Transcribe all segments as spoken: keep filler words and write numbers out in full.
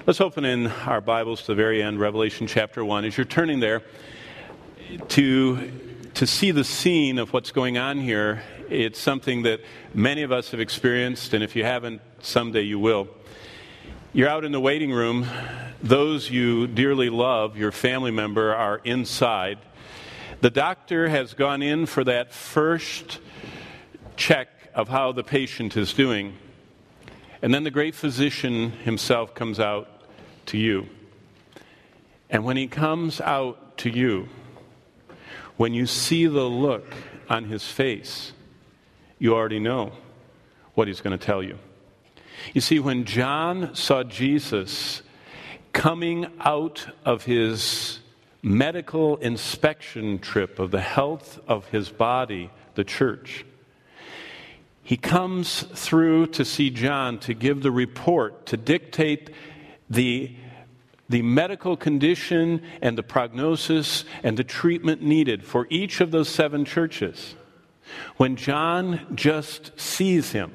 Let's open in our Bibles to the very end, Revelation chapter one. As you're turning there, to, to see the scene of what's going on here, it's something that many of us have experienced, and if you haven't, someday you will. You're out in the waiting room. Those you dearly love, your family member, are inside. The doctor has gone in for that first check of how the patient is doing. And then the great physician himself comes out to you. And when he comes out to you, when you see the look on his face, you already know what he's going to tell you. You see, when John saw Jesus coming out of his medical inspection trip of the health of his body, the church, he comes through to see John to give the report, to dictate the, the medical condition and the prognosis and the treatment needed for each of those seven churches. When John just sees him,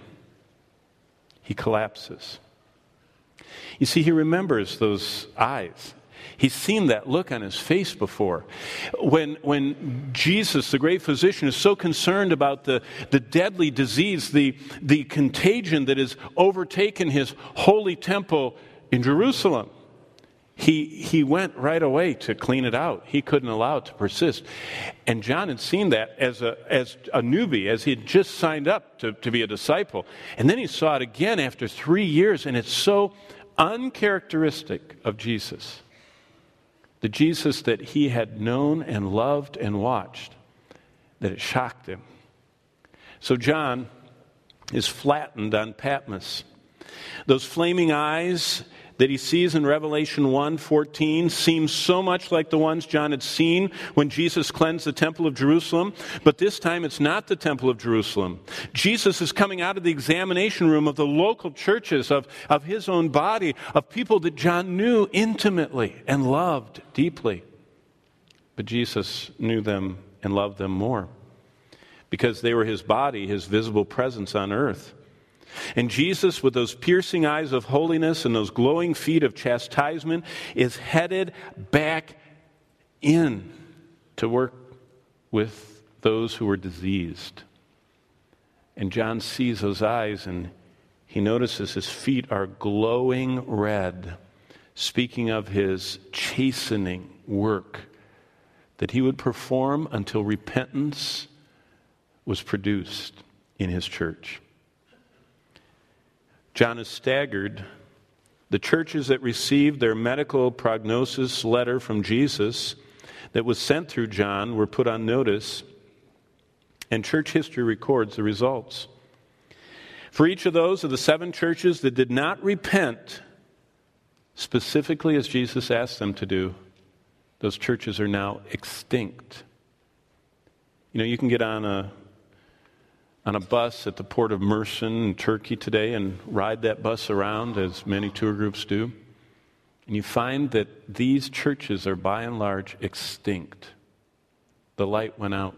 he collapses. You see, he remembers those eyes. He's seen that look on his face before. When when Jesus, the great physician, is so concerned about the, the deadly disease, the, the contagion that has overtaken his holy temple in Jerusalem, he, he went right away to clean it out. He couldn't allow it to persist. And John had seen that as a, as a newbie, as he had just signed up to, to be a disciple. And then he saw it again after three years, and it's so uncharacteristic of Jesus. The Jesus that he had known and loved and watched, that it shocked him. So John is flattened on Patmos. Those flaming eyes that he sees in Revelation one fourteen seem so much like the ones John had seen when Jesus cleansed the temple of Jerusalem, but this time it's not the temple of Jerusalem. Jesus is coming out of the examination room of the local churches, of, of his own body, of people that John knew intimately and loved deeply. But Jesus knew them and loved them more because they were his body, his visible presence on earth. And Jesus, with those piercing eyes of holiness and those glowing feet of chastisement, is headed back in to work with those who were diseased. And John sees those eyes and he notices his feet are glowing red, speaking of his chastening work that he would perform until repentance was produced in his church. John is staggered. The churches that received their medical prognosis letter from Jesus that was sent through John were put on notice, and church history records the results. For each of those of the seven churches that did not repent, specifically as Jesus asked them to do, those churches are now extinct. You know, you can get on a on a bus at the port of Mersin in Turkey today and ride that bus around, as many tour groups do. And you find that these churches are by and large extinct. The light went out.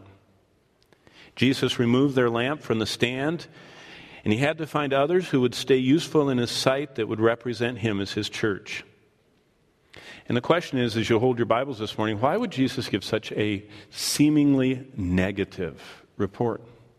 Jesus removed their lamp from the stand, and he had to find others who would stay useful in his sight that would represent him as his church. And the question is, as you hold your Bibles this morning, why would Jesus give such a seemingly negative report?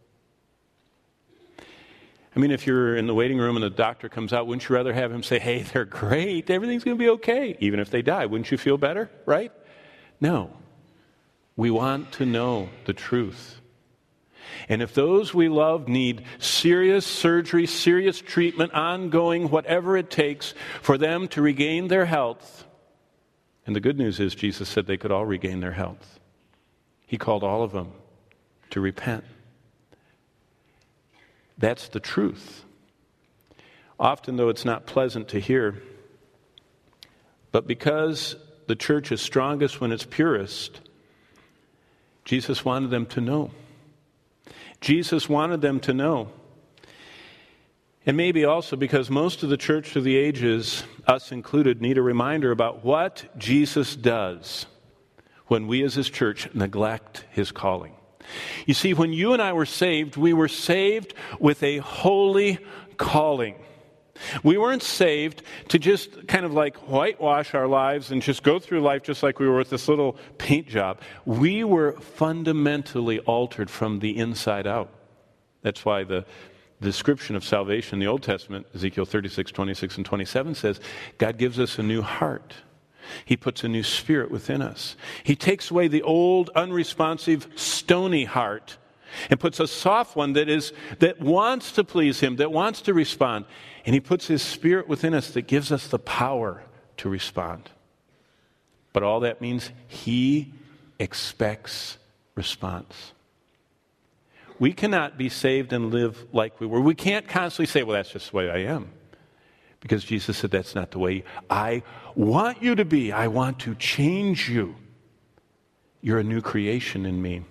I mean, if you're in the waiting room and the doctor comes out, wouldn't you rather have him say, hey, they're great, everything's going to be okay, even if they die? Wouldn't you feel better, right? No. We want to know the truth. And if those we love need serious surgery, serious treatment, ongoing, whatever it takes for them to regain their health, and the good news is Jesus said they could all regain their health. He called all of them to repent. That's the truth. Often, though, it's not pleasant to hear. But because the church is strongest when it's purest, Jesus wanted them to know. Jesus wanted them to know. And maybe also because most of the church through the ages, us included, need a reminder about what Jesus does when we as his church neglect his calling. You see, when you and I were saved, we were saved with a holy calling. We weren't saved to just kind of like whitewash our lives and just go through life just like we were with this little paint job. We were fundamentally altered from the inside out. That's why the description of salvation in the Old Testament, Ezekiel thirty-six, twenty-six, and twenty-seven says, God gives us a new heart. He puts a new spirit within us. He takes away the old, unresponsive, stony heart and puts a soft one that is that wants to please Him, that wants to respond. And He puts His Spirit within us that gives us the power to respond. But all that means He expects response. We cannot be saved and live like we were. We can't constantly say, well, that's just the way I am. Because Jesus said, that's not the way I want you to be. I want to change you. You're a new creation in me.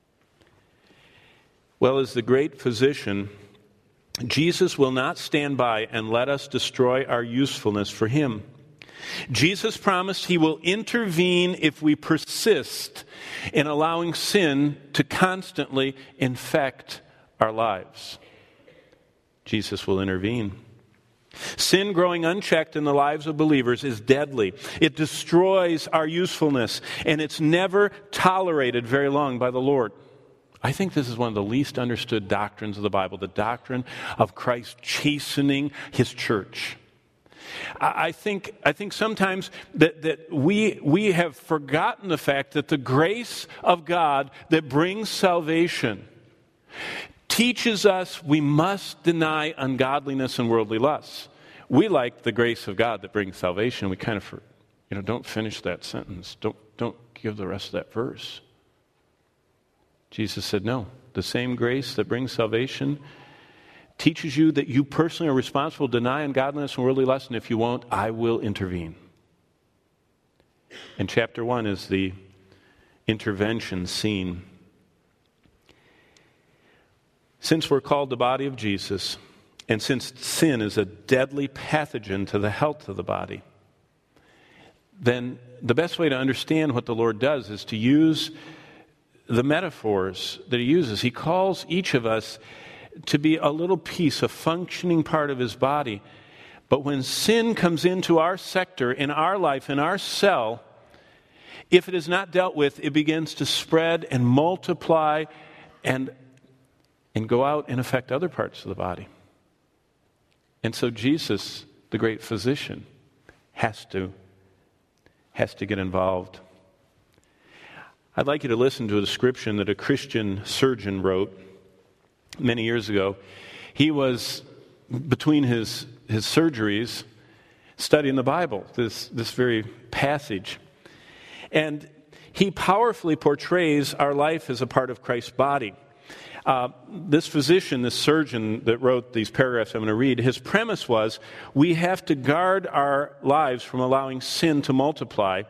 Well, as the great physician, Jesus will not stand by and let us destroy our usefulness for Him. Jesus promised He will intervene if we persist in allowing sin to constantly infect our lives. Jesus will intervene. Sin growing unchecked in the lives of believers is deadly. It destroys our usefulness, and it's never tolerated very long by the Lord. I think this is one of the least understood doctrines of the Bible, the doctrine of Christ chastening His church. I think I think sometimes that, that we we have forgotten the fact that the grace of God that brings salvation teaches us we must deny ungodliness and worldly lusts. We like the grace of God that brings salvation. We kind of, you know, don't finish that sentence. Don't don't give the rest of that verse. Jesus said, no, the same grace that brings salvation teaches you that you personally are responsible to deny ungodliness and worldly lust, and if you won't, I will intervene. And chapter one is the intervention scene. Since we're called the body of Jesus, and since sin is a deadly pathogen to the health of the body, then the best way to understand what the Lord does is to use the metaphors that He uses. He calls each of us to be a little piece, a functioning part of His body. But when sin comes into our sector, in our life, in our cell, if it is not dealt with, it begins to spread and multiply and, and go out and affect other parts of the body. And so Jesus, the great physician, has to, has to get involved. I'd like you to listen to a description that a Christian surgeon wrote many years ago. He was, between his, his surgeries, studying the Bible, this, this very passage. And he powerfully portrays our life as a part of Christ's body. Uh, this physician, this surgeon that wrote these paragraphs I'm going to read, his premise was, we have to guard our lives from allowing sin to multiply,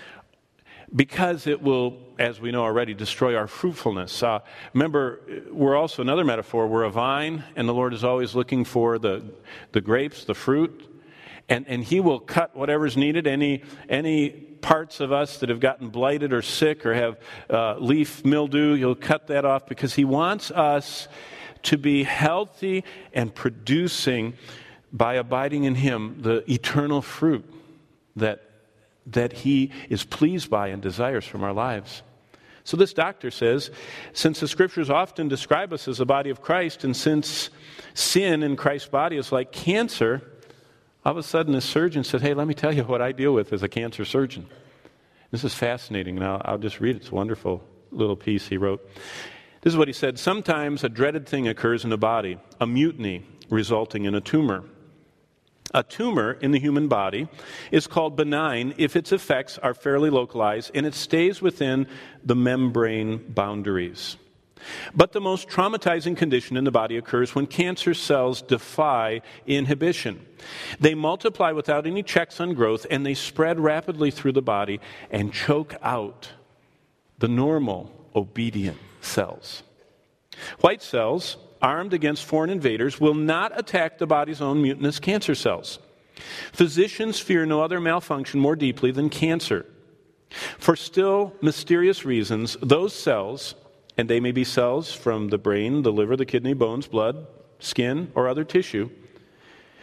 because it will, as we know already, destroy our fruitfulness. Uh, remember, we're also, another metaphor, we're a vine, and the Lord is always looking for the, the grapes, the fruit, and, and He will cut whatever's needed, any, any parts of us that have gotten blighted or sick or have uh, leaf mildew, He'll cut that off because He wants us to be healthy and producing, by abiding in Him, the eternal fruit that that He is pleased by and desires from our lives. So this doctor says, since the Scriptures often describe us as the body of Christ, and since sin in Christ's body is like cancer, all of a sudden this surgeon said, hey, let me tell you what I deal with as a cancer surgeon. This is fascinating, and I'll, I'll just read it. It's a wonderful little piece he wrote. This is what he said. Sometimes a dreaded thing occurs in the body, a mutiny resulting in a tumor. A tumor in the human body is called benign if its effects are fairly localized and it stays within the membrane boundaries. But the most traumatizing condition in the body occurs when cancer cells defy inhibition. They multiply without any checks on growth, and they spread rapidly through the body and choke out the normal, obedient cells. White cells, armed against foreign invaders, will not attack the body's own mutinous cancer cells. Physicians fear no other malfunction more deeply than cancer. For still mysterious reasons, those cells, and they may be cells from the brain, the liver, the kidney, bones, blood, skin, or other tissue,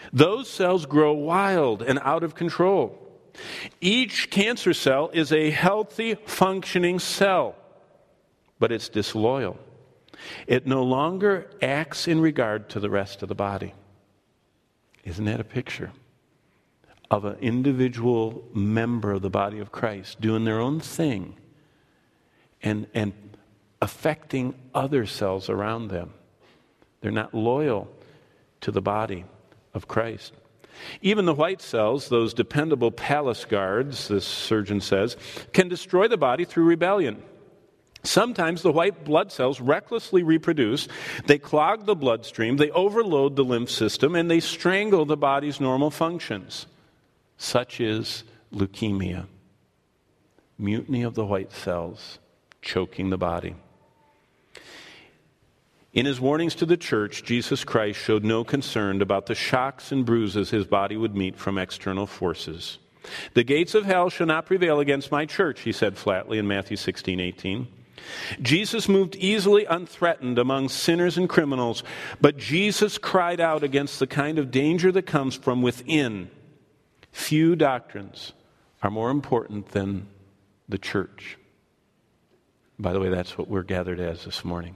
Those cells grow wild and out of control. Each cancer cell is a healthy, functioning cell, but it's disloyal. It no longer acts in regard to the rest of the body. Isn't that a picture of an individual member of the body of Christ doing their own thing and, and affecting other cells around them? They're not loyal to the body of Christ. Even the white cells, those dependable palace guards, this surgeon says, can destroy the body through rebellion. Sometimes the white blood cells recklessly reproduce, they clog the bloodstream, they overload the lymph system, and they strangle the body's normal functions. Such is leukemia. Mutiny of the white cells, choking the body. In his warnings to the church, Jesus Christ showed no concern about the shocks and bruises his body would meet from external forces. The gates of hell shall not prevail against my church, he said flatly in Matthew sixteen eighteen. Jesus moved easily unthreatened among sinners and criminals, but Jesus cried out against the kind of danger that comes from within. Few doctrines are more important than the church. By the way, that's what we're gathered as this morning.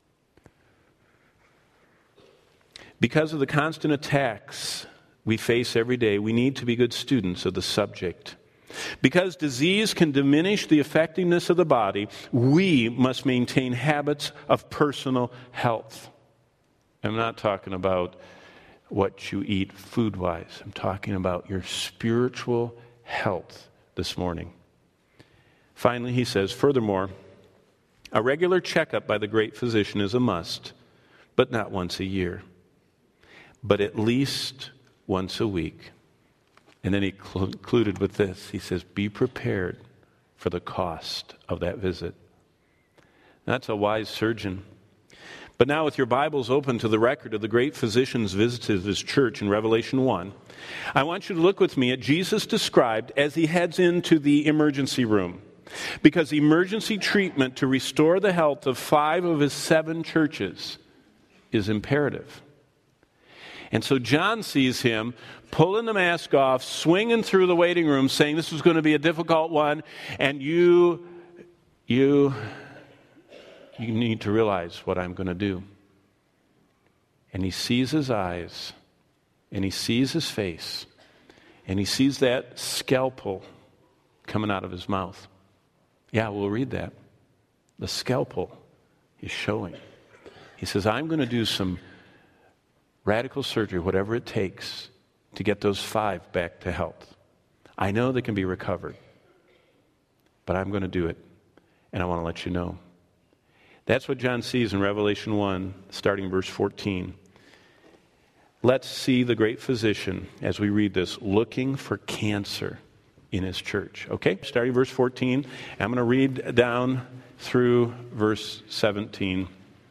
Because of the constant attacks we face every day, we need to be good students of the subject. Because disease can diminish the effectiveness of the body, we must maintain habits of personal health. I'm not talking about what you eat food-wise. I'm talking about your spiritual health this morning. Finally, he says, furthermore, a regular checkup by the great physician is a must, but not once a year, but at least once a week. And then he concluded with this. He says, be prepared for the cost of that visit. That's a wise surgeon. But now with your Bibles open to the record of the great physician's visit to his church in Revelation one, I want you to look with me at Jesus described as he heads into the emergency room. Because emergency treatment to restore the health of five of his seven churches is imperative. And so John sees him pulling the mask off, swinging through the waiting room, saying this is going to be a difficult one, and you, you, you need to realize what I'm going to do. And he sees his eyes, and he sees his face, and he sees that scalpel coming out of his mouth. Yeah, we'll read that. The scalpel is showing. He says, I'm going to do some radical surgery, whatever it takes, to get those five back to health. I know they can be recovered, but I'm going to do it, and I want to let you know. That's what John sees in Revelation one, starting verse fourteen. Let's see the great physician, as we read this, looking for cancer in his church. Okay, starting verse fourteen. I'm going to read down through verse seventeen.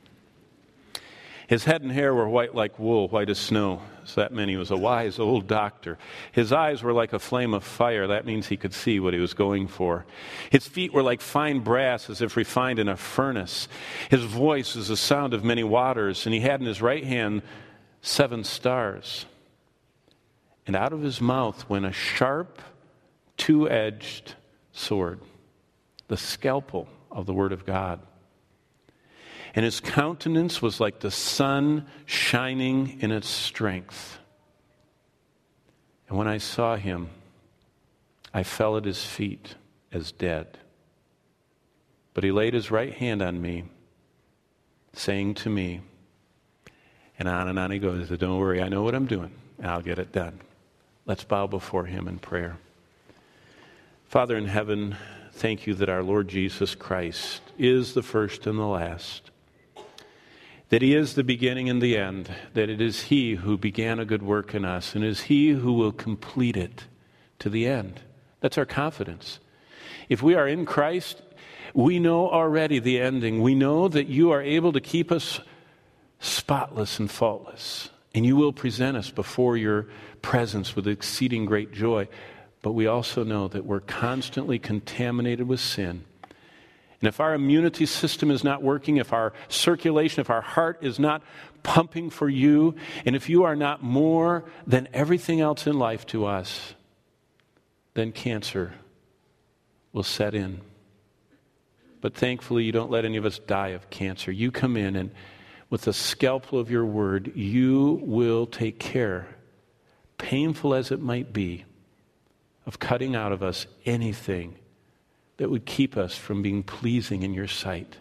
His head and hair were white like wool, white as snow. So that meant he was a wise old doctor. His eyes were like a flame of fire. That means he could see what he was going for. His feet were like fine brass, as if refined in a furnace. His voice is the sound of many waters, and he had in his right hand seven stars. And out of his mouth went a sharp, two-edged sword, the scalpel of the Word of God. And his countenance was like the sun shining in its strength. And when I saw him, I fell at his feet as dead. But he laid his right hand on me, saying to me, and on and on he goes, don't worry, I know what I'm doing, and I'll get it done. Let's bow before him in prayer. Father in heaven, thank you that our Lord Jesus Christ is the first and the last. That he is the beginning and the end, that it is he who began a good work in us, and it is he who will complete it to the end. That's our confidence. If we are in Christ, we know already the ending. We know that you are able to keep us spotless and faultless, and you will present us before your presence with exceeding great joy. But we also know that we're constantly contaminated with sin, And if our immunity system is not working, if our circulation, if our heart is not pumping for you, and if you are not more than everything else in life to us, then cancer will set in. But thankfully, you don't let any of us die of cancer. You come in and with the scalpel of your word, you will take care, painful as it might be, of cutting out of us anything that would keep us from being pleasing in your sight.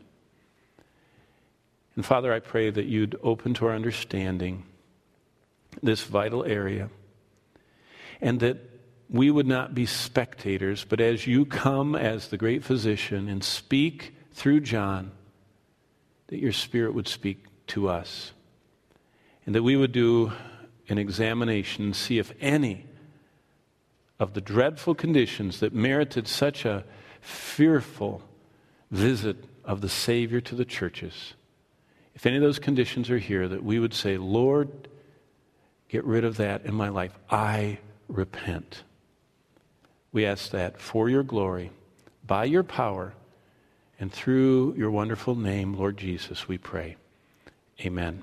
And Father, I pray that you'd open to our understanding this vital area, and that we would not be spectators, but as you come as the great physician and speak through John, that your Spirit would speak to us, and that we would do an examination and see if any of the dreadful conditions that merited such a fearful visit of the Savior to the churches, if any of those conditions are here, that we would say, Lord, get rid of that in my life. I repent. We ask that for your glory, by your power, and through your wonderful name, Lord Jesus, we pray. Amen.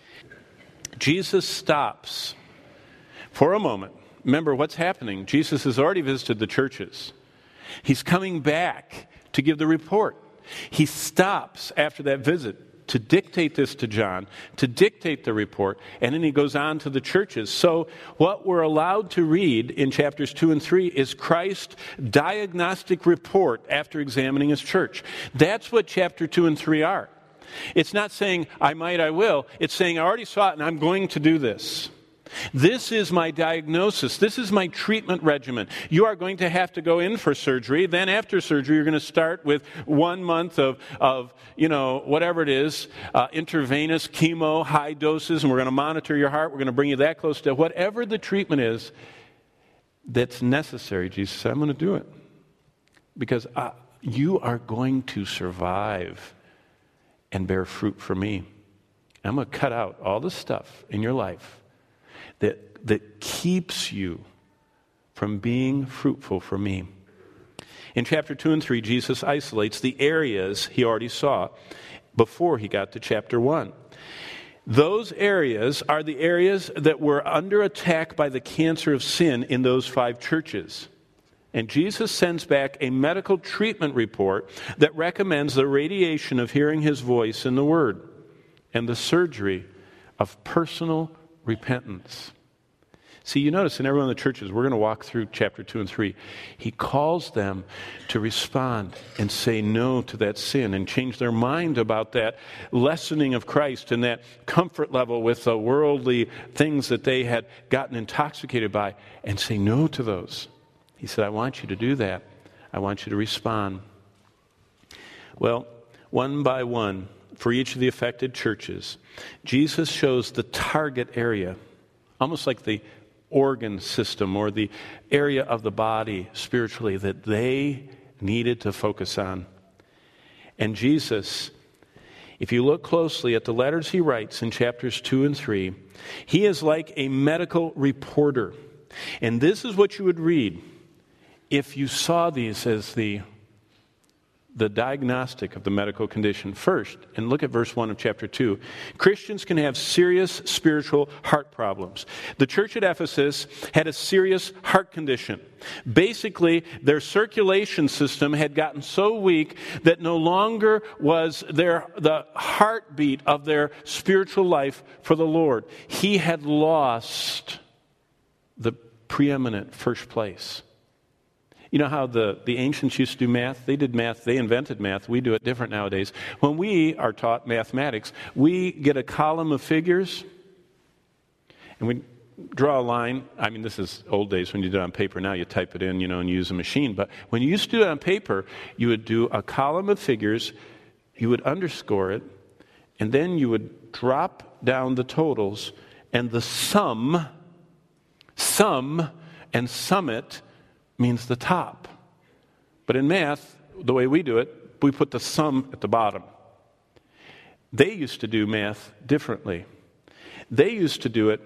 Jesus stops for a moment. Remember what's happening. Jesus has already visited the churches. He's coming back to give the report. He stops after that visit to dictate this to John, to dictate the report, and then he goes on to the churches. So what we're allowed to read in chapters two and three is Christ's diagnostic report after examining his church. That's what chapter two and three are. It's not saying, I might, I will. It's saying, I already saw it and I'm going to do this. This is my diagnosis. This is my treatment regimen. You are going to have to go in for surgery. Then after surgery, you're going to start with one month of, of you know, whatever it is, uh, intravenous chemo, high doses, and we're going to monitor your heart. We're going to bring you that close to whatever the treatment is that's necessary. Jesus said, I'm going to do it. Because uh, you are going to survive and bear fruit for me. I'm going to cut out all the stuff in your life that that keeps you from being fruitful for me. In chapter two and three, Jesus isolates the areas he already saw before he got to chapter one. Those areas are the areas that were under attack by the cancer of sin in those five churches. And Jesus sends back a medical treatment report that recommends the radiation of hearing his voice in the Word and the surgery of personal repentance. See, you notice in every one of the churches, we're going to walk through chapter two and three, he calls them to respond and say no to that sin and change their mind about that lessening of Christ and that comfort level with the worldly things that they had gotten intoxicated by, and say no to those. He said, I want you to do that. I want you to respond. Well, one by one, for each of the affected churches, Jesus shows the target area, almost like the organ system or the area of the body spiritually that they needed to focus on. And Jesus, if you look closely at the letters he writes in chapters two and three, he is like a medical reporter. And this is what you would read if you saw these as the the diagnostic of the medical condition. First, and look at verse one of chapter two, Christians can have serious spiritual heart problems. The church at Ephesus had a serious heart condition. Basically, their circulation system had gotten so weak that no longer was there the heartbeat of their spiritual life for the Lord. He had lost the preeminent first place. You know how the, the ancients used to do math? They did math. They invented math. We do it different nowadays. When we are taught mathematics, we get a column of figures, and we draw a line. I mean, this is old days when you do it on paper. Now you type it in, you know, and use a machine. But when you used to do it on paper, you would do a column of figures, you would underscore it, and then you would drop down the totals, and the sum, sum, and summit means the top. But in math, the way we do it, we put the sum at the bottom. They used to do math differently. They used to do it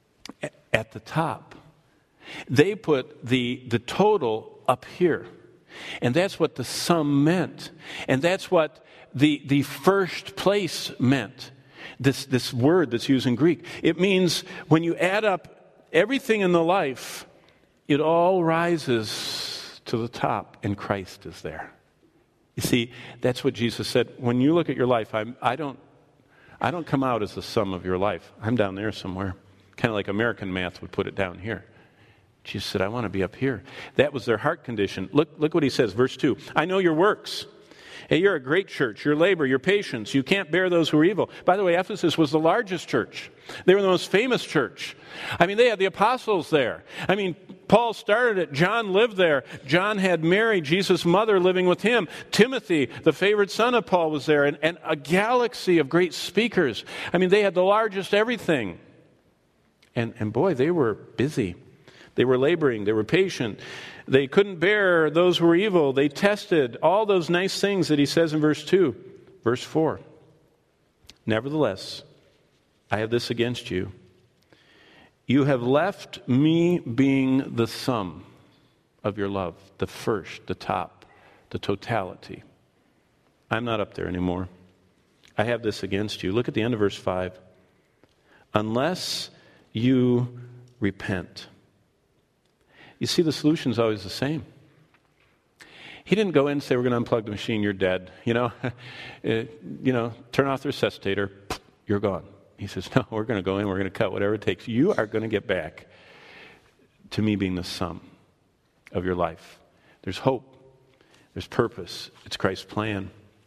at the top. They put the, the total up here. And that's what the sum meant. And that's what the, the first place meant. This, this word that's used in Greek. It means when you add up everything in the life, it all rises to the top and Christ is there. You see, that's what Jesus said. When you look at your life, I'm, I don't I don't come out as the sum of your life. I'm down there somewhere. Kind of like American math would put it down here. Jesus said, I want to be up here. That was their heart condition. Look, look what he says, verse two. I know your works. Hey, you're a great church. Your labor, your patience. You can't bear those who are evil. By the way, Ephesus was the largest church. They were the most famous church. I mean, they had the apostles there. I mean, Paul started it. John lived there. John had Mary, Jesus' mother, living with him. Timothy, the favorite son of Paul, was there. And, and a galaxy of great speakers. I mean, they had the largest everything. And, and boy, they were busy. They were laboring. They were patient. They couldn't bear those who were evil. They tested all those nice things that he says in verse two. Verse four. Nevertheless, I have this against you. You have left me being the sum of your love, the first, the top, the totality. I'm not up there anymore. I have this against you. Look at the end of verse five. Unless you repent. You see, the solution is always the same. He didn't go in and say, we're going to unplug the machine, you're dead. You know, you know, turn off the resuscitator, you're gone. He says, no, we're going to go in, we're going to cut whatever it takes. You are going to get back to me being the sum of your life. There's hope. There's purpose. It's Christ's plan.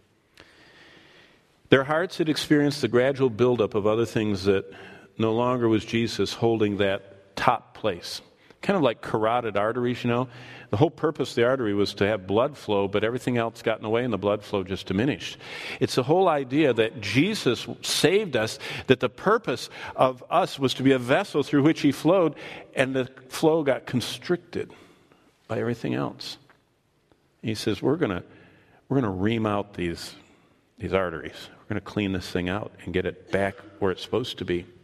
Their hearts had experienced the gradual buildup of other things that no longer was Jesus holding that top place. Kind of like carotid arteries, you know. The whole purpose of the artery was to have blood flow, but everything else got in the way and the blood flow just diminished. It's the whole idea that Jesus saved us, that the purpose of us was to be a vessel through which he flowed, and the flow got constricted by everything else. And he says, we're going to we're going to ream out these, these arteries. We're going to clean this thing out and get it back where it's supposed to be.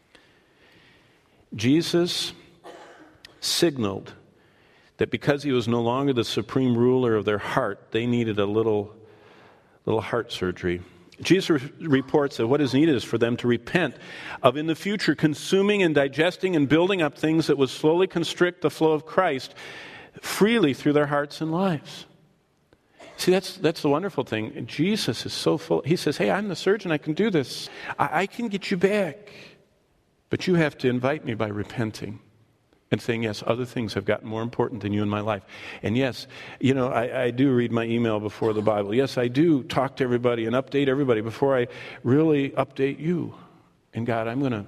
Jesus signaled that because he was no longer the supreme ruler of their heart, they needed a little, little heart surgery. Jesus re- reports that what is needed is for them to repent of in the future consuming and digesting and building up things that would slowly constrict the flow of Christ freely through their hearts and lives. See, that's that's the wonderful thing. Jesus is so full. He says, hey, I'm the surgeon. I can do this. I, I can get you back. But you have to invite me by repenting. And saying, yes, other things have gotten more important than you in my life. And yes, you know, I, I do read my email before the Bible. Yes, I do talk to everybody and update everybody before I really update you. And God, I'm going to,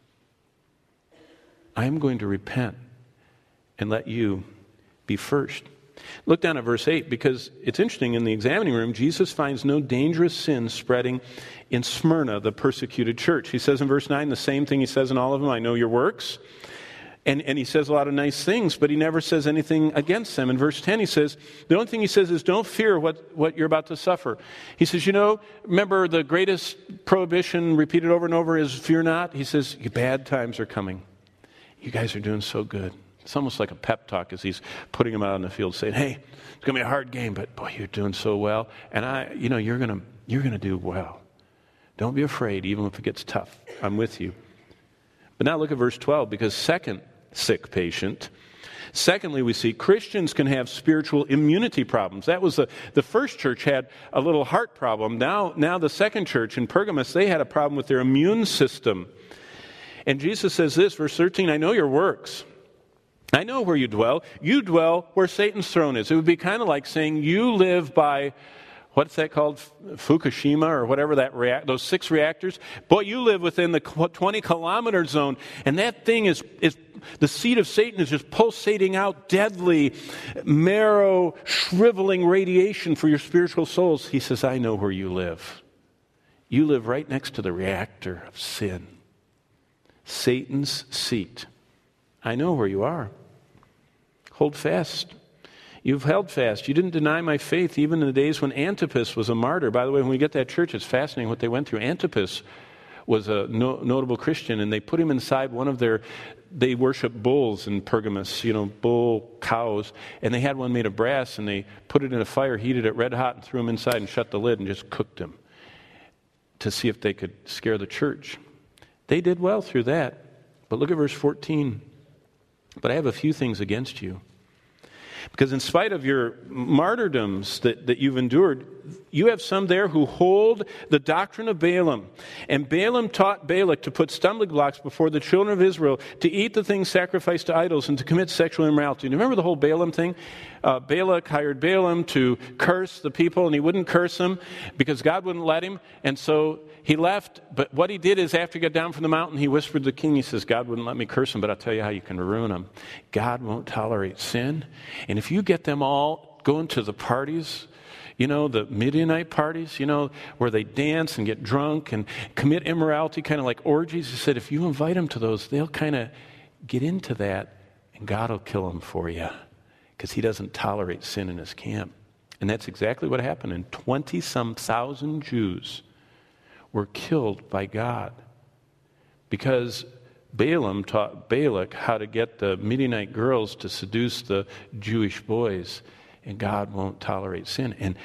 I'm going to repent and let you be first. Look down at verse eight, because it's interesting. In the examining room, Jesus finds no dangerous sin spreading in Smyrna, the persecuted church. He says in verse nine the same thing he says in all of them. I know your works. And, and he says a lot of nice things, but he never says anything against them. In verse ten, he says, the only thing he says is, don't fear what, what you're about to suffer. He says, you know, remember the greatest prohibition repeated over and over is fear not? He says, bad times are coming. You guys are doing so good. It's almost like a pep talk as he's putting them out on the field saying, hey, it's going to be a hard game, but boy, you're doing so well. And I, you know, you're going to, you're going to do well. Don't be afraid, even if it gets tough. I'm with you. But now look at verse twelve, because second, sick patient. Secondly, we see Christians can have spiritual immunity problems. That was the, the first church had a little heart problem. Now, now the second church in Pergamos, they had a problem with their immune system. And Jesus says this, verse thirteen, I know your works. I know where you dwell. You dwell where Satan's throne is. It would be kind of like saying you live by, what's that called? Fukushima or whatever that react, those six reactors. Boy, you live within the twenty kilometer zone, and that thing is, is the seed of Satan is just pulsating out deadly, marrow, shriveling radiation for your spiritual souls. He says, I know where you live. You live right next to the reactor of sin. Satan's seat. I know where you are. Hold fast. You've held fast. You didn't deny my faith even in the days when Antipas was a martyr. By the way, when we get that church, it's fascinating what they went through. Antipas was a no, notable Christian, and they put him inside one of their they worship bulls in Pergamos, you know, bull cows, and they had one made of brass, and they put it in a fire, heated it red hot, and threw them inside and shut the lid and just cooked them to see if they could scare the church. They did well through that. But look at verse fourteen. But I have a few things against you. Because in spite of your martyrdoms that, that you've endured, you have some there who hold the doctrine of Balaam. And Balaam taught Balak to put stumbling blocks before the children of Israel, to eat the things sacrificed to idols, and to commit sexual immorality. Do you remember the whole Balaam thing? Uh, Balak hired Balaam to curse the people, and he wouldn't curse them because God wouldn't let him. And so he left. But what he did is after he got down from the mountain, he whispered to the king, he says, God wouldn't let me curse them, but I'll tell you how you can ruin them. God won't tolerate sin. And if you get them all going to the parties, you know, the Midianite parties, you know, where they dance and get drunk and commit immorality, kind of like orgies, he said, if you invite them to those, they'll kind of get into that, and God will kill them for you because he doesn't tolerate sin in his camp. And that's exactly what happened. And twenty-some thousand Jews were killed by God because Balaam taught Balak how to get the Midianite girls to seduce the Jewish boys, and God won't tolerate sin. And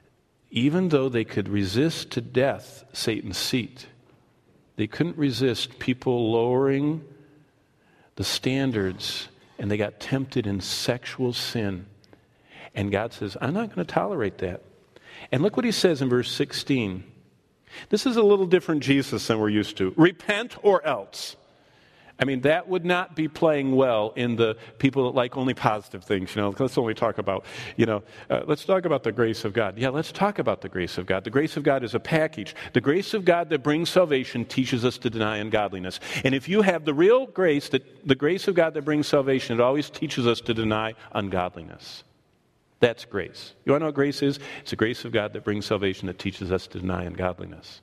even though they could resist to death Satan's seat, they couldn't resist people lowering the standards, and they got tempted in sexual sin. And God says, I'm not going to tolerate that. And look what he says in verse sixteen. This is a little different Jesus than we're used to. Repent or else. I mean, that would not be playing well in the people that like only positive things. You know, let's only talk about, you know, uh, let's talk about the grace of God. Yeah, let's talk about the grace of God. The grace of God is a package. The grace of God that brings salvation teaches us to deny ungodliness. And if you have the real grace, that the grace of God that brings salvation, it always teaches us to deny ungodliness. That's grace. You want to know what grace is? It's the grace of God that brings salvation that teaches us to deny ungodliness.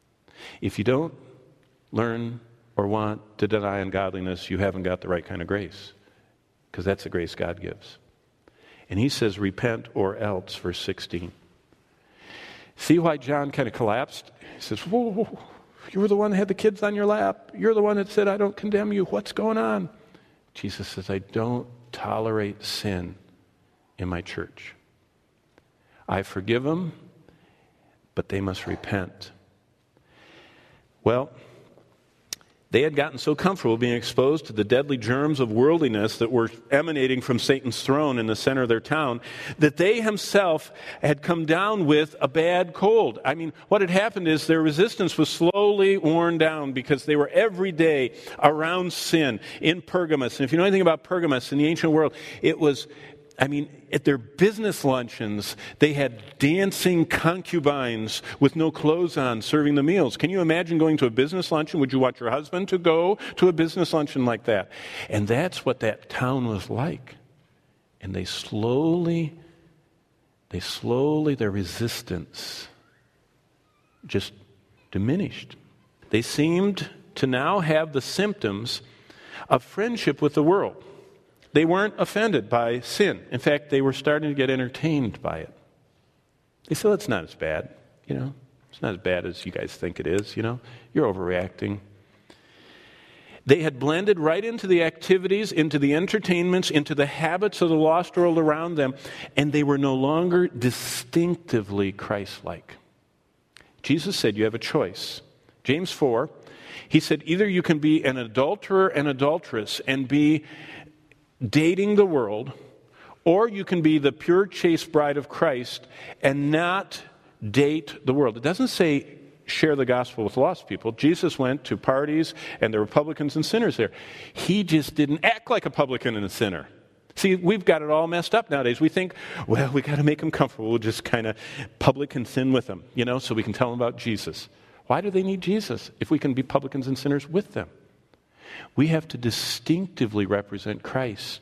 If you don't learn or want to deny ungodliness, you haven't got the right kind of grace, because that's the grace God gives. And he says, repent or else, verse sixteen. See why John kind of collapsed? He says, whoa, whoa, you were the one that had the kids on your lap. You're the one that said, I don't condemn you. What's going on? Jesus says, I don't tolerate sin in my church. I forgive them, but they must repent. Well, they had gotten so comfortable being exposed to the deadly germs of worldliness that were emanating from Satan's throne in the center of their town that they himself had come down with a bad cold. I mean, what had happened is their resistance was slowly worn down because they were every day around sin in Pergamos. And if you know anything about Pergamos in the ancient world, it was, I mean, at their business luncheons, they had dancing concubines with no clothes on serving the meals. Can you imagine going to a business luncheon? Would you want your husband to go to a business luncheon like that? And that's what that town was like. And they slowly, they slowly, their resistance just diminished. They seemed to now have the symptoms of friendship with the world. They weren't offended by sin. In fact, they were starting to get entertained by it. They said, it's not as bad, you know. It's not as bad as you guys think it is, you know. You're overreacting. They had blended right into the activities, into the entertainments, into the habits of the lost world around them, and they were no longer distinctively Christ-like. Jesus said, you have a choice. James four, he said, either you can be an adulterer and adulteress and be dating the world, or you can be the pure, chaste bride of Christ and not date the world. It doesn't say share the gospel with lost people. Jesus went to parties, and there were publicans and sinners there. He just didn't act like a publican and a sinner. See, we've got it all messed up nowadays. We think, well, we got to make them comfortable. We'll just kind of public and sin with them, you know, so we can tell them about Jesus. Why do they need Jesus if we can be publicans and sinners with them? We have to distinctively represent Christ.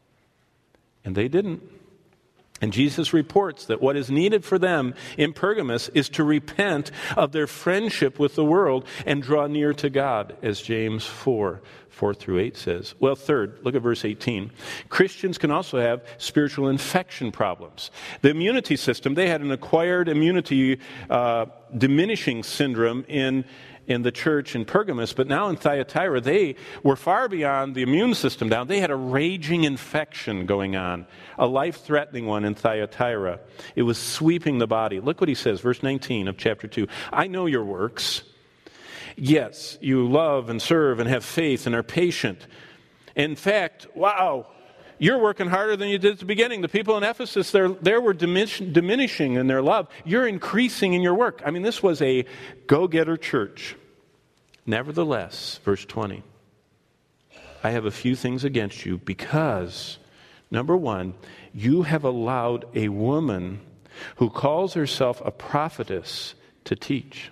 And they didn't. And Jesus reports that what is needed for them in Pergamos is to repent of their friendship with the world and draw near to God, as James four, four through eight says. Well, third, look at verse eighteen. Christians can also have spiritual infection problems. The immunity system, they had an acquired immunity uh, diminishing syndrome in in the church in Pergamos, but now in Thyatira, they were far beyond the immune system down. They had a raging infection going on, a life-threatening one in Thyatira. It was sweeping the body. Look what he says, verse nineteen of chapter two. I know your works. Yes, you love and serve and have faith and are patient. In fact, wow, you're working harder than you did at the beginning. The people in Ephesus, there were diminish, diminishing in their love. You're increasing in your work. I mean, this was a go-getter church. Nevertheless, verse twenty, I have a few things against you because, number one, you have allowed a woman who calls herself a prophetess to teach.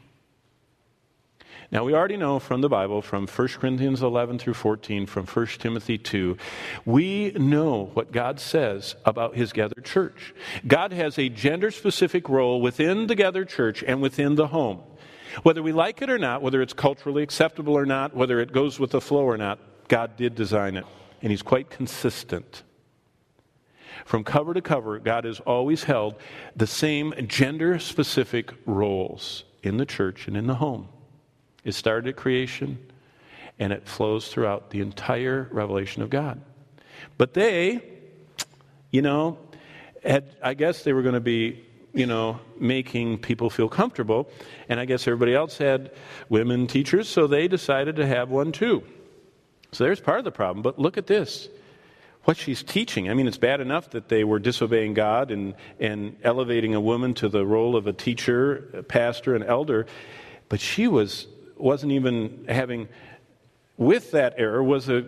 Now, we already know from the Bible, from First Corinthians eleven through fourteen, from First Timothy two, we know what God says about his gathered church. God has a gender-specific role within the gathered church and within the home. Whether we like it or not, whether it's culturally acceptable or not, whether it goes with the flow or not, God did design it, and he's quite consistent. From cover to cover, God has always held the same gender-specific roles in the church and in the home. It started at creation, and it flows throughout the entire revelation of God. But they, you know, had, I guess they were going to be, you know, making people feel comfortable, and I guess everybody else had women teachers, so they decided to have one too. So there's part of the problem, but look at this. What she's teaching, I mean, it's bad enough that they were disobeying God and, and elevating a woman to the role of a teacher, a pastor, an elder, but she was... wasn't even having, with that error, was a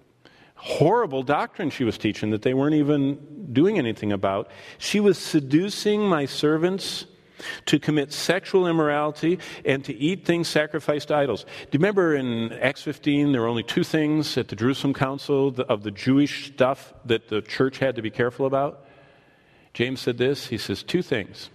horrible doctrine she was teaching that they weren't even doing anything about. She was seducing my servants to commit sexual immorality and to eat things sacrificed to idols. Do you remember in Acts fifteen, there were only two things at the Jerusalem Council of the Jewish stuff that the church had to be careful about? James said this, he says, two things.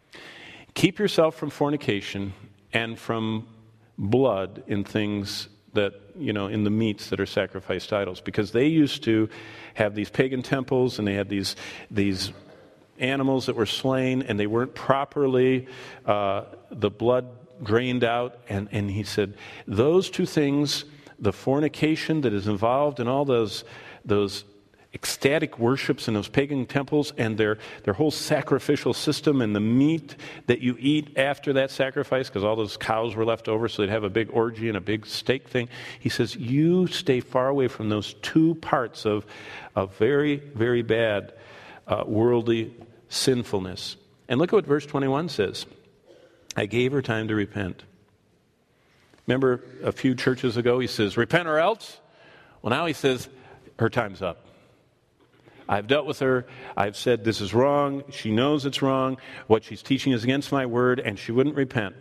Keep yourself from fornication and from blood in things that, you know, in the meats that are sacrificed to idols. Because they used to have these pagan temples and they had these these animals that were slain and they weren't properly, uh, the blood drained out. And, and he said, those two things, the fornication that is involved in all those those ecstatic worships in those pagan temples and their, their whole sacrificial system and the meat that you eat after that sacrifice, because all those cows were left over, so they'd have a big orgy and a big steak thing. He says, you stay far away from those two parts of, of very, very bad uh, worldly sinfulness. And look at what verse twenty-one says. I gave her time to repent. Remember a few churches ago, he says, repent or else? Well, now he says, her time's up. I've dealt with her. I've said this is wrong. She knows it's wrong. What she's teaching is against my word, and she wouldn't repent.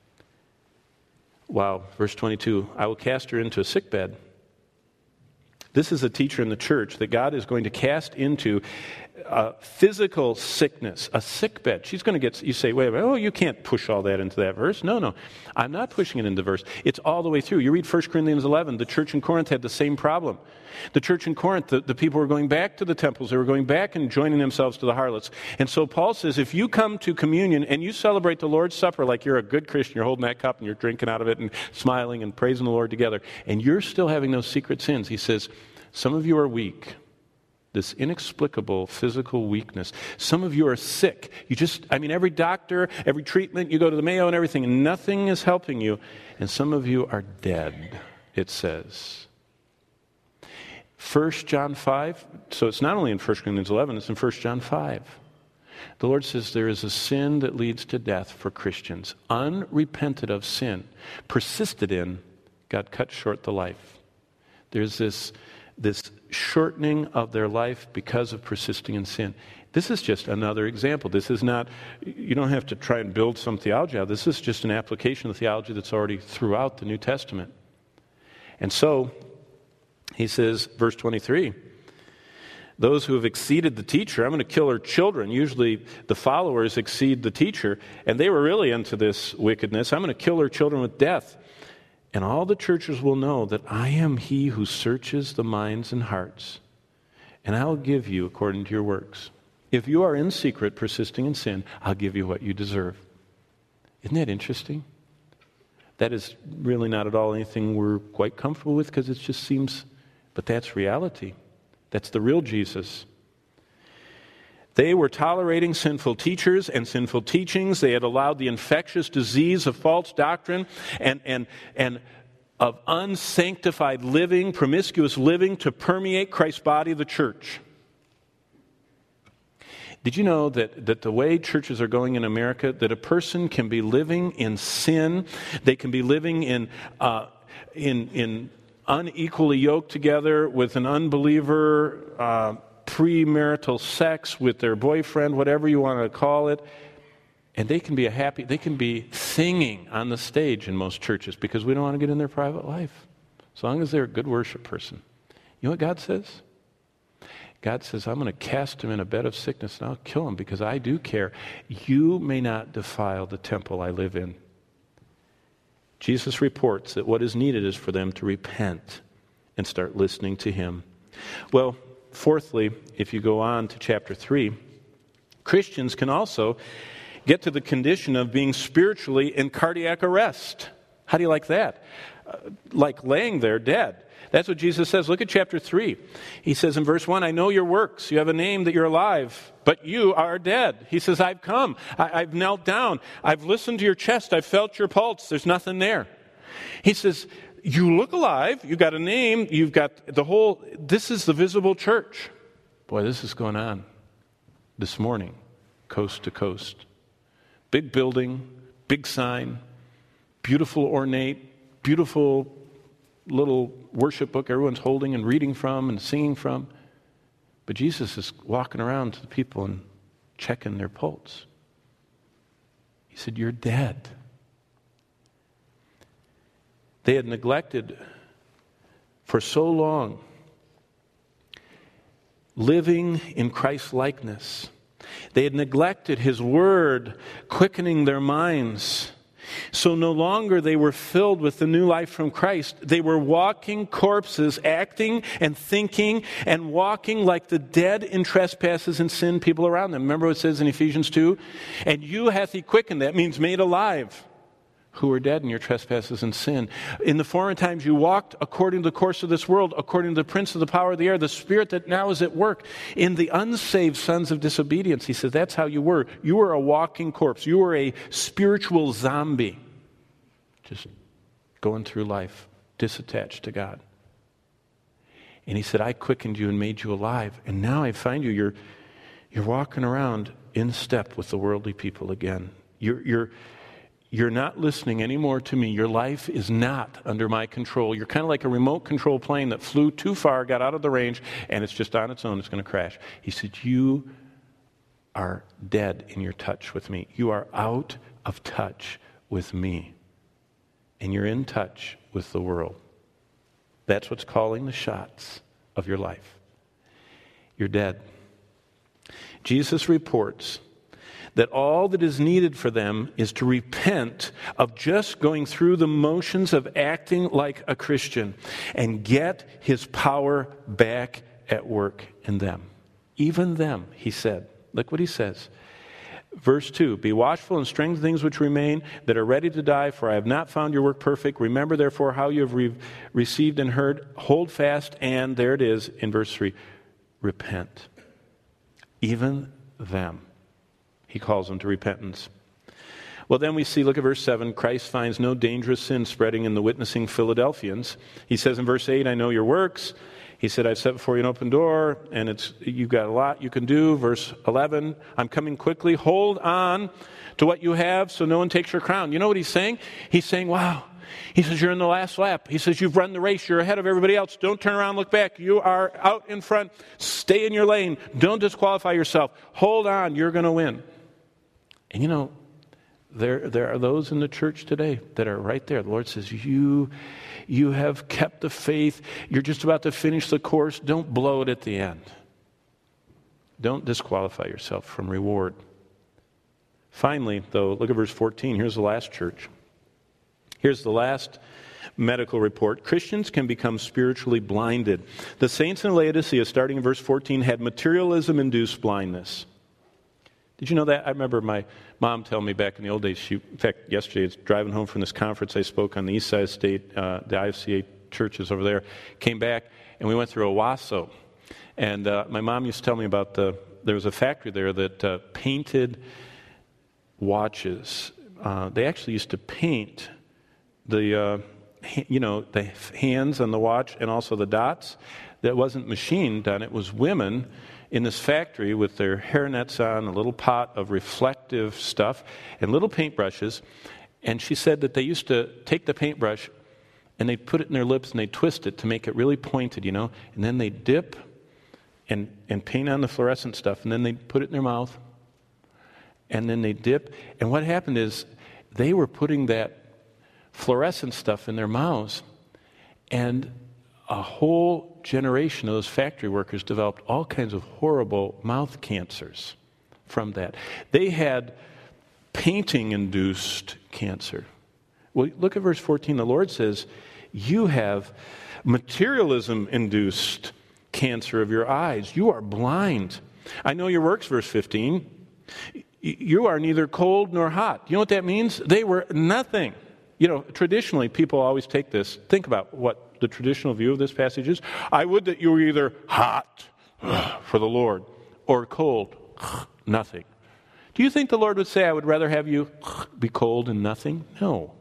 Wow. Verse twenty-two, I will cast her into a sickbed. This is a teacher in the church that God is going to cast into a physical sickness, a sickbed. She's going to get, you say, wait a minute, oh, you can't push all that into that verse. No, no, I'm not pushing it into the verse. It's all the way through. You read First Corinthians eleven, the church in Corinth had the same problem. The church in Corinth, the, the people were going back to the temples. They were going back and joining themselves to the harlots. And so Paul says, if you come to communion and you celebrate the Lord's Supper like you're a good Christian, you're holding that cup and you're drinking out of it and smiling and praising the Lord together, and you're still having those secret sins, he says, some of you are weak. This inexplicable physical weakness. Some of you are sick. You just, I mean, every doctor, every treatment, you go to the Mayo and everything, and nothing is helping you. And some of you are dead, it says. First John five, so it's not only in First Corinthians eleven, it's in First John five. The Lord says there is a sin that leads to death for Christians. Unrepented of sin, persisted in, God cut short the life. There's this this shortening of their life because of persisting in sin. This is just another example. This is not, you don't have to try and build some theology out. This is just an application of theology that's already throughout the New Testament. And so, he says, verse twenty-three, those who have exceeded the teacher, I'm going to kill her children. Usually the followers exceed the teacher, and they were really into this wickedness. I'm going to kill her children with death. And all the churches will know that I am he who searches the minds and hearts, and I will give you according to your works. If you are in secret, persisting in sin, I'll give you what you deserve. Isn't that interesting? That is really not at all anything we're quite comfortable with because it just seems, but that's reality. That's the real Jesus. They were tolerating sinful teachers and sinful teachings. They had allowed the infectious disease of false doctrine and, and, and of unsanctified living, promiscuous living, to permeate Christ's body, the church. Did you know that, that the way churches are going in America, that a person can be living in sin, they can be living in uh, in, in unequally yoked together with an unbeliever, uh, premarital sex with their boyfriend, whatever you want to call it, and they can be a happy, they can be singing on the stage in most churches because we don't want to get in their private life. As long as they're a good worship person. You know what God says? God says, I'm going to cast him in a bed of sickness and I'll kill him because I do care. You may not defile the temple I live in. Jesus reports that what is needed is for them to repent and start listening to him. Well, fourthly, if you go on to chapter three, Christians can also get to the condition of being spiritually in cardiac arrest. How do you like that? Uh, like laying there dead. That's what Jesus says. Look at chapter three. He says in verse one, I know your works. You have a name that you're alive, but you are dead. He says, I've come. I, I've knelt down. I've listened to your chest. I've felt your pulse. There's nothing there. He says, you look alive. You've got a name. You've got the whole, this is the visible church. Boy, this is going on this morning, coast to coast. Big building, big sign, beautiful ornate, beautiful little worship book everyone's holding and reading from and singing from. But Jesus is walking around to the people and checking their pulse. He said, you're dead. They had neglected for so long living in Christ's likeness. They had neglected his word, quickening their minds. So no longer they were filled with the new life from Christ. They were walking corpses, acting and thinking and walking like the dead in trespasses and sin people around them. Remember what it says in Ephesians two? And you hath he quickened. That means made alive, who were dead in your trespasses and sin. In the former times you walked according to the course of this world, according to the prince of the power of the air, the spirit that now is at work in the unsaved sons of disobedience. He says that's how you were. You were a walking corpse. You were a spiritual zombie, just going through life, disattached to God. And he said, I quickened you and made you alive. And now I find you, you're, you're walking around in step with the worldly people again. You're, you're You're not listening anymore to me. Your life is not under my control. You're kind of like a remote control plane that flew too far, got out of the range, and it's just on its own. It's going to crash. He said, you are dead in your touch with me. You are out of touch with me. And you're in touch with the world. That's what's calling the shots of your life. You're dead. Jesus reports that all that is needed for them is to repent of just going through the motions of acting like a Christian and get his power back at work in them. Even them, he said. Look what he says. Verse two, be watchful and strengthen things which remain that are ready to die, for I have not found your work perfect. Remember therefore how you have re- received and heard. Hold fast, and there it is in verse three, repent. Even them. He calls them to repentance. Well, then we see, look at verse seven, Christ finds no dangerous sin spreading in the witnessing Philadelphians. He says in verse eight, I know your works. He said, I've set before you an open door, and it's you've got a lot you can do. Verse eleven, I'm coming quickly. Hold on to what you have so no one takes your crown. You know what he's saying? He's saying, wow. He says, you're in the last lap. He says, you've run the race. You're ahead of everybody else. Don't turn around and look back. You are out in front. Stay in your lane. Don't disqualify yourself. Hold on. You're going to win. And you know, there there are those in the church today that are right there. The Lord says, you, you have kept the faith. You're just about to finish the course. Don't blow it at the end. Don't disqualify yourself from reward. Finally, though, look at verse fourteen. Here's the last church. Here's the last medical report. Christians can become spiritually blinded. The saints in Laodicea, starting in verse fourteen, had materialism-induced blindness. Did you know that? I remember my mom telling me back in the old days, she, in fact, yesterday, I was driving home from this conference I spoke on the east side of the state, uh, the I F C A churches over there, came back, and we went through Owasso. And uh, my mom used to tell me about the, there was a factory there that uh, painted watches. Uh, they actually used to paint the, uh, ha- you know, the hands on the watch and also the dots. That wasn't machine done. It was women in this factory with their hairnets on, a little pot of reflective stuff, and little paintbrushes. And she said that they used to take the paintbrush and they'd put it in their lips and they'd twist it to make it really pointed, you know, and then they'd dip and, and paint on the fluorescent stuff, and then they'd put it in their mouth, and then they'd dip. And what happened is they were putting that fluorescent stuff in their mouths, and a whole generation of those factory workers developed all kinds of horrible mouth cancers from that. They had painting-induced cancer. Well, look at verse fourteen. The Lord says, you have materialism-induced cancer of your eyes. You are blind. I know your works, verse fifteen. You are neither cold nor hot. You know what that means? They were nothing. You know, traditionally, people always take this. Think about what the traditional view of this passage is. I would that you were either hot for the Lord or cold, nothing. Do you think the Lord would say, I would rather have you be cold and nothing? No.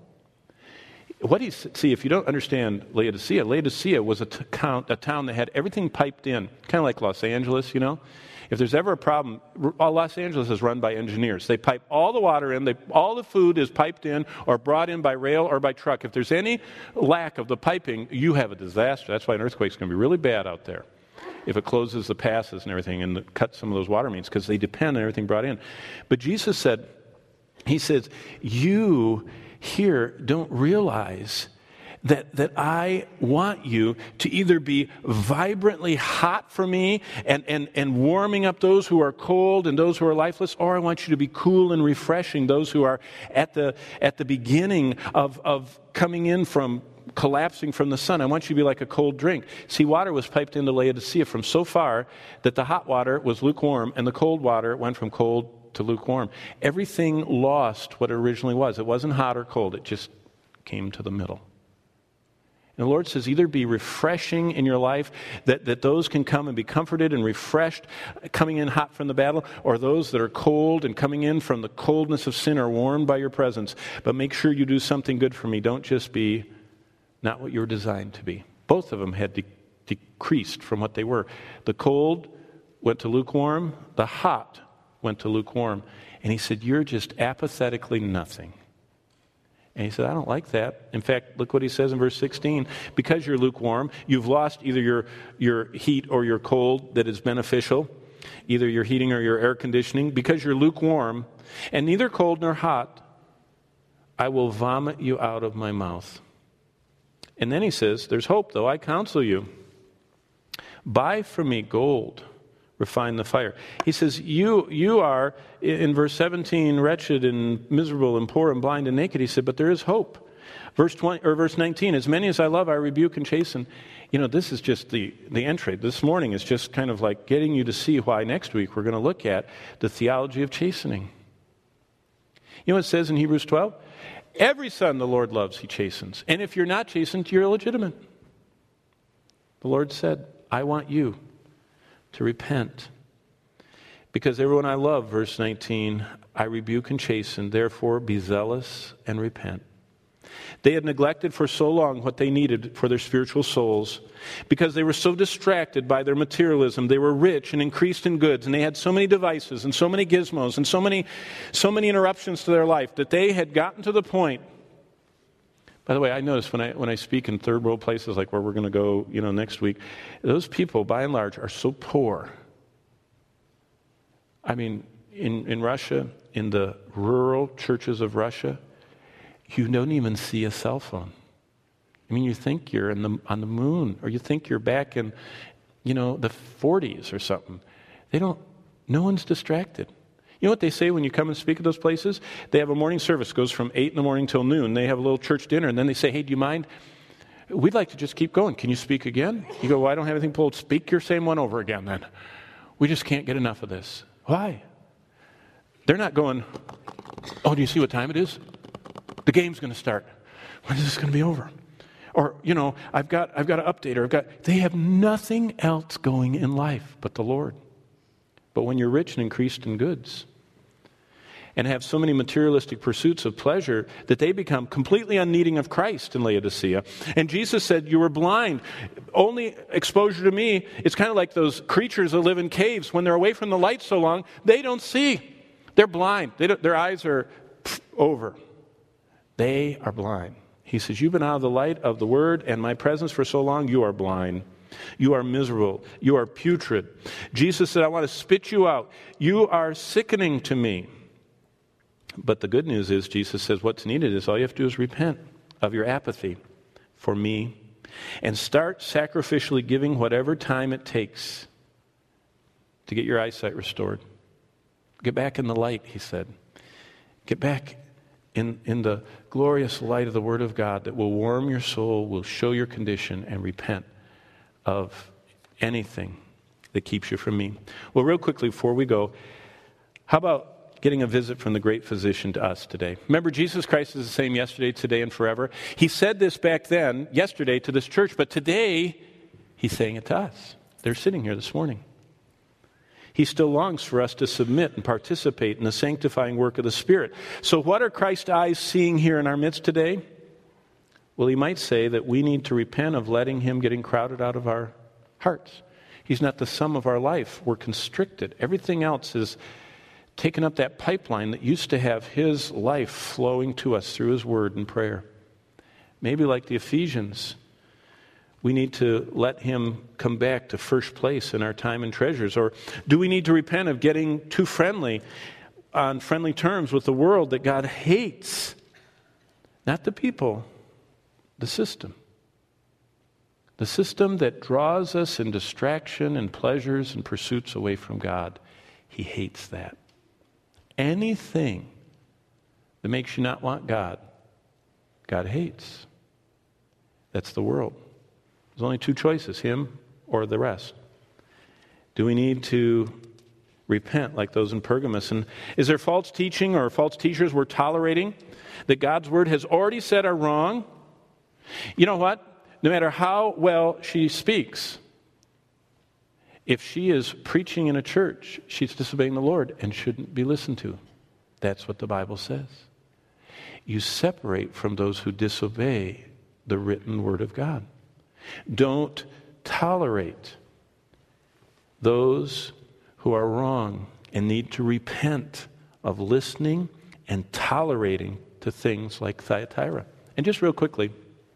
What do you see, if you don't understand Laodicea, Laodicea was a, t- count, a town that had everything piped in, kind of like Los Angeles, you know? If there's ever a problem, Los Angeles is run by engineers. They pipe all the water in, they, all the food is piped in or brought in by rail or by truck. If there's any lack of the piping, you have a disaster. That's why an earthquake's going to be really bad out there if it closes the passes and everything and cuts some of those water mains, because they depend on everything brought in. But Jesus said, he says, you here don't realize that, that I want you to either be vibrantly hot for me and, and, and warming up those who are cold and those who are lifeless, or I want you to be cool and refreshing those who are at the at the beginning of, of coming in from collapsing from the sun. I want you to be like a cold drink. See, water was piped into Laodicea from so far that the hot water was lukewarm and the cold water went from cold to lukewarm. Everything lost what it originally was. It wasn't hot or cold. It just came to the middle. And the Lord says, either be refreshing in your life, that, that those can come and be comforted and refreshed, coming in hot from the battle, or those that are cold and coming in from the coldness of sin are warmed by your presence. But make sure you do something good for me. Don't just be not what you're designed to be. Both of them had de- decreased from what they were. The cold went to lukewarm. The hot went to lukewarm. And he said, you're just apathetically nothing. And he said, I don't like that. In fact, look what he says in verse sixteen. Because you're lukewarm, you've lost either your, your heat or your cold that is beneficial, either your heating or your air conditioning. Because you're lukewarm, and neither cold nor hot, I will vomit you out of my mouth. And then he says, there's hope, though. I counsel you. Buy from me gold, refine the fire. He says, you you are, in verse seventeen, wretched and miserable and poor and blind and naked. He said, but there is hope. Verse twenty or verse nineteen, as many as I love, I rebuke and chasten. You know, this is just the, the entry. This morning is just kind of like getting you to see why next week we're going to look at the theology of chastening. You know what it says in Hebrews twelve? Every son the Lord loves, he chastens. And if you're not chastened, you're illegitimate. The Lord said, I want you to repent. Because everyone I love, verse nineteen, I rebuke and chasten, therefore be zealous and repent. They had neglected for so long what they needed for their spiritual souls because they were so distracted by their materialism. They were rich and increased in goods, and they had so many devices and so many gizmos and so many, so many interruptions to their life that they had gotten to the point. By the way, I notice when I when I speak in third world places like where we're going to go, you know, next week, those people, by and large, are so poor. I mean, in, in Russia, in the rural churches of Russia, you don't even see a cell phone. I mean, you think you're in the, on the moon, or you think you're back in, you know, the forties or something. They don't, no one's distracted. You know what they say when you come and speak at those places? They have a morning service, goes from eight in the morning till noon. They have a little church dinner, and then they say, hey, do you mind? We'd like to just keep going. Can you speak again? You go, well, I don't have anything pulled. Speak your same one over again then. We just can't get enough of this. Why? They're not going, oh, do you see what time it is? The game's going to start. When is this going to be over? Or, you know, I've got I've got to update or I've got, they have nothing else going in life but the Lord. But when you're rich and increased in goods and have so many materialistic pursuits of pleasure that they become completely unneeding of Christ in Laodicea. And Jesus said, you were blind. Only exposure to me, it's kind of like those creatures that live in caves. When they're away from the light so long, they don't see. They're blind. They don't, their eyes are pff, over. They are blind. He says, you've been out of the light of the Word and my presence for so long, you are blind. You are miserable. You are putrid. Jesus said, I want to spit you out. You are sickening to me. But the good news is, Jesus says, what's needed is all you have to do is repent of your apathy for me and start sacrificially giving whatever time it takes to get your eyesight restored. Get back in the light, he said. Get back in, in the glorious light of the Word of God that will warm your soul, will show your condition, and repent of anything that keeps you from me. Well, real quickly before we go, how about getting a visit from the great physician to us today? Remember, Jesus Christ is the same yesterday, today, and forever. He said this back then, yesterday, to this church, but today, he's saying it to us. They're sitting here this morning. He still longs for us to submit and participate in the sanctifying work of the Spirit. So what are Christ's eyes seeing here in our midst today? Well, he might say that we need to repent of letting him getting crowded out of our hearts. He's not the sum of our life. We're constricted. Everything else is taken up that pipeline that used to have his life flowing to us through his word and prayer. Maybe like the Ephesians, we need to let him come back to first place in our time and treasures. Or do we need to repent of getting too friendly, on friendly terms with the world that God hates? Not the people, the system. The system that draws us in distraction and pleasures and pursuits away from God. He hates that. Anything that makes you not want God, God hates. That's the world. There's only two choices, him or the rest. Do we need to repent like those in Pergamos? And is there false teaching or false teachers we're tolerating that God's word has already said are wrong? You know what? No matter how well she speaks, if she is preaching in a church, she's disobeying the Lord and shouldn't be listened to. That's what the Bible says. You separate from those who disobey the written word of God. Don't tolerate those who are wrong and need to repent of listening and tolerating to things like Thyatira. And just real quickly,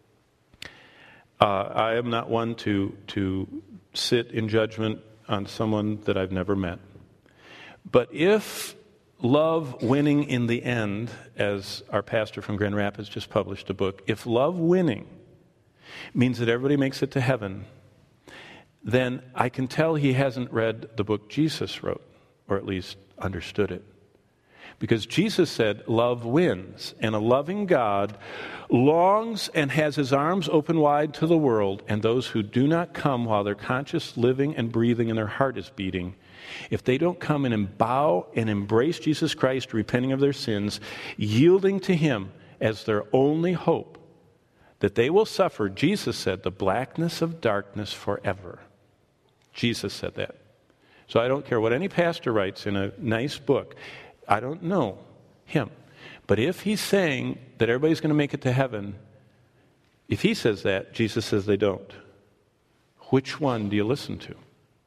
uh, I am not one to to sit in judgment on someone that I've never met. But if love winning in the end, as our pastor from Grand Rapids just published a book, if love winning means that everybody makes it to heaven, then I can tell he hasn't read the book Jesus wrote, or at least understood it. Because Jesus said, love wins, and a loving God longs and has his arms open wide to the world, and those who do not come while their conscious living and breathing and their heart is beating, if they don't come and bow and embrace Jesus Christ, repenting of their sins, yielding to him as their only hope, that they will suffer, Jesus said, the blackness of darkness forever. Jesus said that. So I don't care what any pastor writes in a nice book. I don't know him. But if he's saying that everybody's going to make it to heaven, if he says that, Jesus says they don't. Which one do you listen to?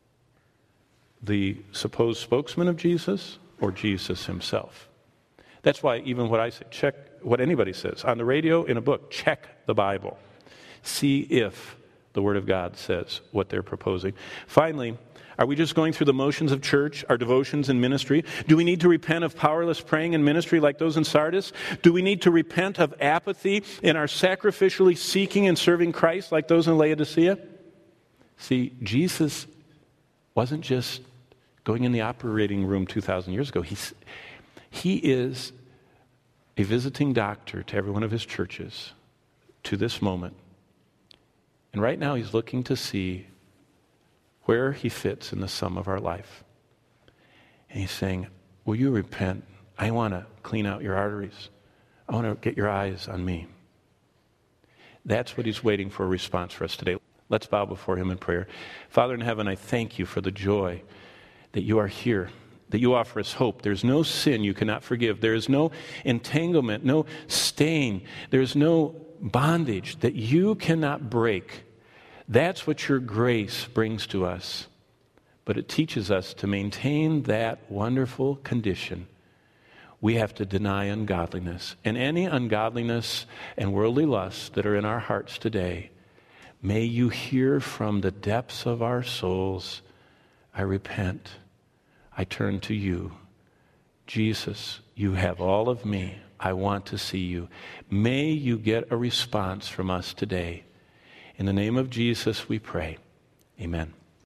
The supposed spokesman of Jesus or Jesus himself? That's why even what I say, check what anybody says. On the radio, in a book, check the Bible. See if the Word of God says what they're proposing. Finally, are we just going through the motions of church, our devotions and ministry? Do we need to repent of powerless praying and ministry like those in Sardis? Do we need to repent of apathy in our sacrificially seeking and serving Christ like those in Laodicea? See, Jesus wasn't just going in the operating room two thousand years ago. He's, he is a visiting doctor to every one of his churches to this moment. And right now he's looking to see where he fits in the sum of our life. And he's saying, will you repent? I want to clean out your arteries. I want to get your eyes on me. That's what he's waiting for a response for us today. Let's bow before him in prayer. Father in heaven, I thank you for the joy that you are here, that you offer us hope. There's no sin you cannot forgive. There is no entanglement, no stain. There's no bondage that you cannot break. That's what your grace brings to us. But it teaches us to maintain that wonderful condition. We have to deny ungodliness. And any ungodliness and worldly lusts that are in our hearts today, may you hear from the depths of our souls, I repent. I turn to you. Jesus, you have all of me. I want to see you. May you get a response from us today. In the name of Jesus we pray. Amen.